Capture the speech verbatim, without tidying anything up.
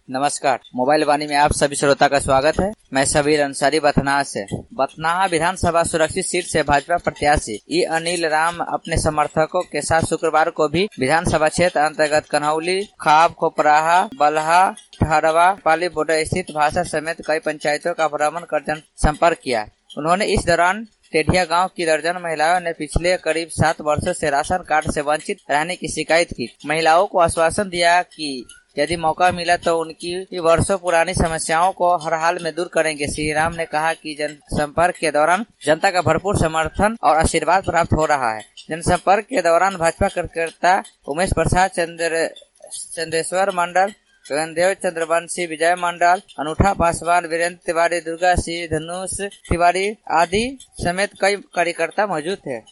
नमस्कार। मोबाइल वाणी में आप सभी श्रोता का स्वागत है। मैं सबीर अंसारी बथनाहा से। बथनाहा विधानसभा सुरक्षित सीट से भाजपा प्रत्याशी ई अनिल राम अपने समर्थकों के साथ शुक्रवार को भी विधानसभा क्षेत्र अंतर्गत कन्हौली, खाब, खोपराहा, बलहा, ठहरवा, पाली बोर्डर स्थित भाषा समेत कई पंचायतों का भ्रमण कर जन संपर्क किया। उन्होंने इस दौरान टेढ़िया गांव की दर्जन महिलाओं ने पिछले करीब सात वर्षों से राशन कार्ड से वंचित रहने की शिकायत की। महिलाओं को आश्वासन दिया कि यदि मौका मिला तो उनकी वर्षों पुरानी समस्याओं को हर हाल में दूर करेंगे। श्री राम ने कहा कि जनसंपर्क के दौरान जनता का भरपूर समर्थन और आशीर्वाद प्राप्त हो रहा है। जनसंपर्क के दौरान भाजपा कार्यकर्ता उमेश प्रसाद चंद्र चंद्रेश्वर मंडल, गगनदेव चंद्रवंशी, विजय मंडल, अनूठा पासवान, वीरेंद्र तिवारी, दुर्गा सिंह, धनुष तिवारी आदि समेत कई कार्यकर्ता मौजूद थे।